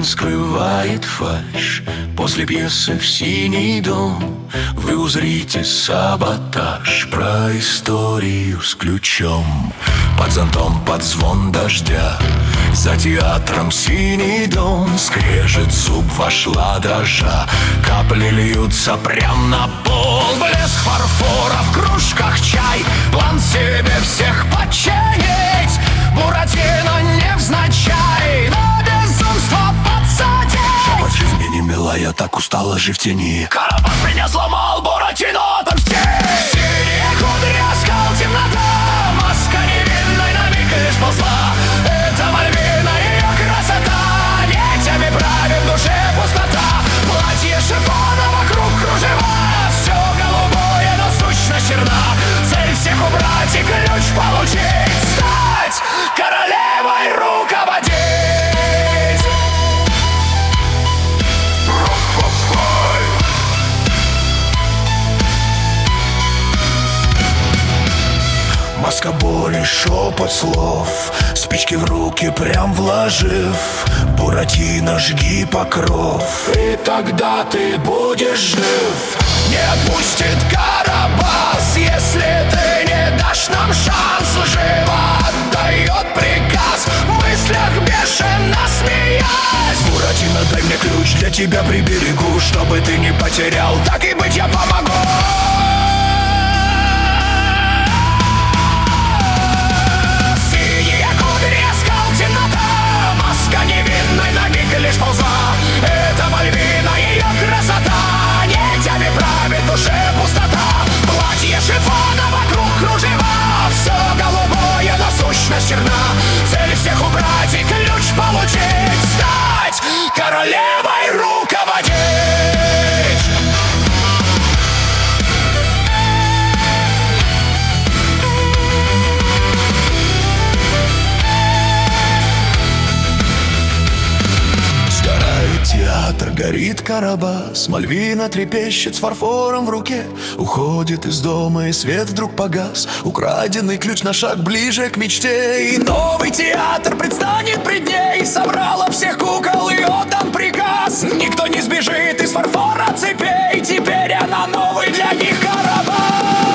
он скрывает фальшь. После пьесы в синий дом вы узрите саботаж. Про историю с ключом, под зонтом, под звон дождя. За театром синий дом, скрежет зуб, вошла дрожа. Капли льются прям на пол, блеск фарфора в кружках чай. План себе всех подчинить, Буратино невзначай на безумство подсадить. Шепот жизни не мила, я так устала жить в тени. Карапас меня сломал, Буратино отомсти. Синие кудри, оскал, темнота, маска невинной на миг лишь ползла. Это Мальвина, ее красота, нитями правит в душе пустота. Платье шифона, вокруг кружева, все голубое, но сущность черна. Цель всех убрать и ключ получить, стать королевой, руководить. Маска боли, шепот слов, спички в руки прям вложив. Буратино, жги покров, и тогда ты будешь жив. Не отпустит Карабас, если ты не дашь нам шанс. Живо отдает приказ, в мыслях бешено смеясь. Буратино, дай мне ключ, для тебя приберегу, чтобы ты не потерял. Так и быть, я помогу. Лишь ползла, это Мальвина, ее красота, нитями правит в душе пустота. Платье шифона, вокруг кружева, все голубое, но сущность черна. Цель всех убрать и ключ получить, стать королевой, руководить. Театр горит, Карабас, Мальвина трепещет с фарфором в руке. Уходит из дома, и свет вдруг погас. Украденный ключ на шаг ближе к мечте. И новый театр предстанет пред ней. Собрала всех кукол и отдан приказ. Никто не сбежит из фарфора цепей. Теперь она новый для них Карабас.